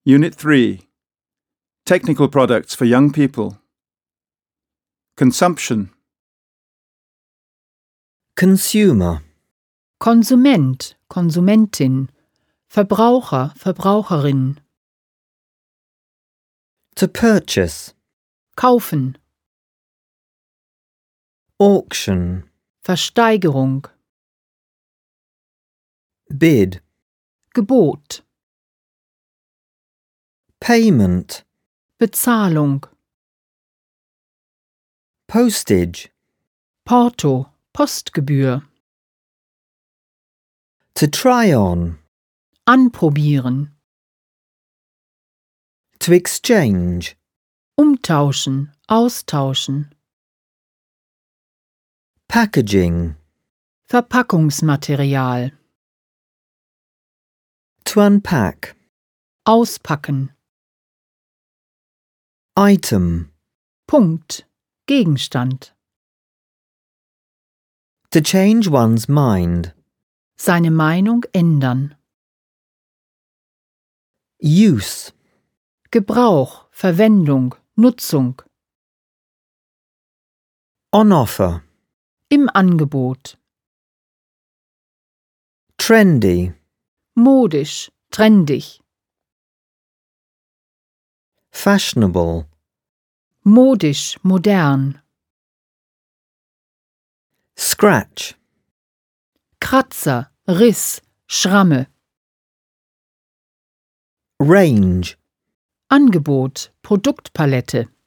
Unit 3. Technical products for young people. Consumption. Consumer. Konsument, Konsumentin, Verbraucher, Verbraucherin. To purchase. Kaufen, Auction. Versteigerung, Bid. Gebot, Payment. Bezahlung, Postage. Porto, Postgebühr, To try on. anprobieren, To exchange. umtauschen, austauschen, Packaging. Verpackungsmaterial, To unpack. auspacken, Item. Punkt, Gegenstand, To change one's mind. seine Meinung ändern, Use. Gebrauch, Verwendung, Nutzung, On offer. im Angebot, Trendy. modisch, trendig, Fashionable. modisch, modern, Scratch. Kratzer, Riss, Schramme, Range. Angebot, Produktpalette.